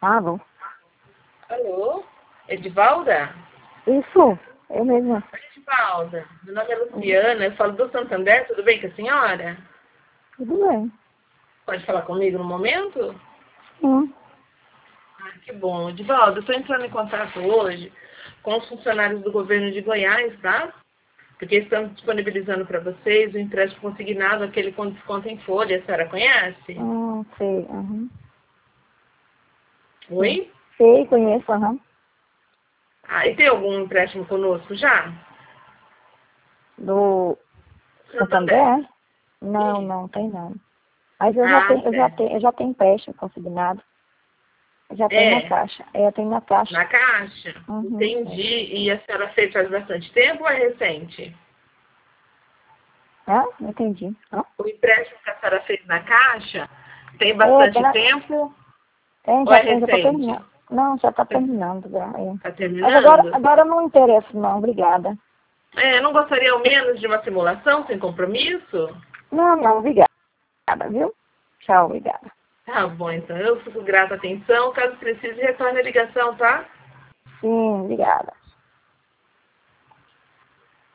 Alô? Alô? Edivalda? Isso, eu mesma. Oi, Edivalda. Meu nome é Luciana, eu falo do Santander, tudo bem com a senhora? Tudo bem. Pode falar comigo no momento? Sim. Ah, que bom. Edivalda, eu estou entrando em contato hoje com os funcionários do governo de Goiás, tá? Porque estamos disponibilizando para vocês o empréstimo consignado, aquele com desconto em folha, a senhora conhece? Sei, aham. Sim. Oi? Sei, conheço, aham. Ah, e tem algum empréstimo conosco já? Do Santander. Santander? Não, Sim. não, tem não. Mas eu já Ah, tenho, eu já certo. tenho, eu já tenho empréstimo consignado. Eu já tenho na É. caixa. Eu tenho na caixa. Na caixa? Uhum. Entendi. E a senhora fez faz bastante tempo ou é recente? Ah, não entendi. Hã? O empréstimo que a senhora fez na caixa tem Tem bastante na, tempo tem, ou é já tá recente? terminando. Não, já tá terminando já. É. Está Mas terminando? agora não me interessa não, obrigada. É, não gostaria ao menos de uma simulação sem compromisso? Não, obrigada, viu? Tchau, obrigada. Tá bom, então eu fico grata à atenção. Caso precise, retorne a ligação, tá? Sim, obrigada.